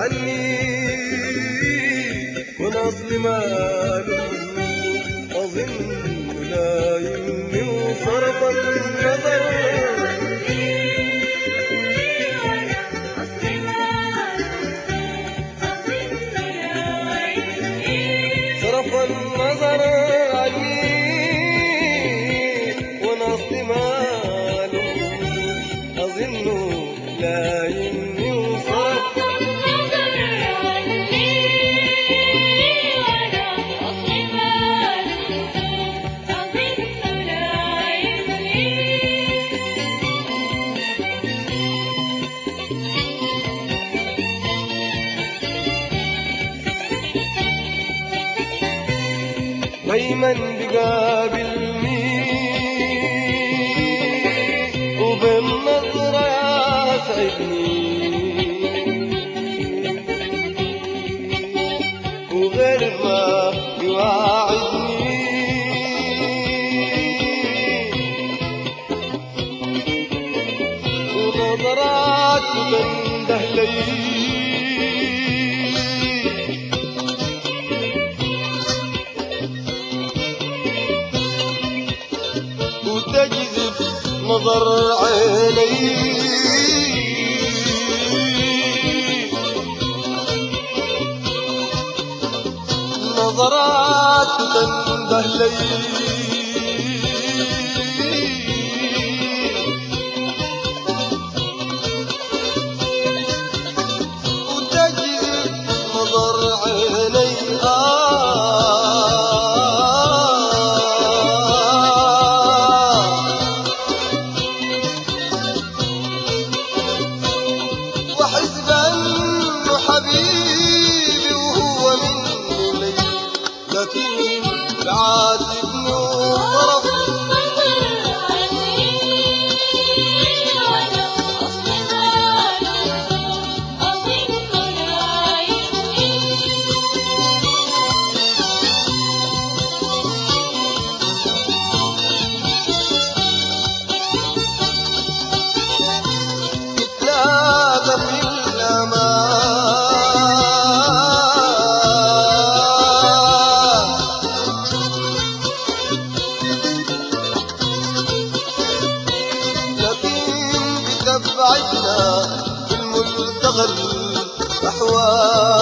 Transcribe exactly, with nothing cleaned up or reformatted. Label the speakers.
Speaker 1: عني ونصل ماله أظن لا يمني وصرف النظر صرف النظر عني ونصل ماله أظن لا يمني وصرف دايما بقابلني وبالنظرة يسعدني وغير ما يواعدني ونظرات تنده لي وتجذب نظر عيني نظرات تنده لي وتجذب نظر عيني حبيبي وهو مني لي لكن بعاتبني وطرف نتلاقى في الأمان بعدنا في الملتقى الأحوال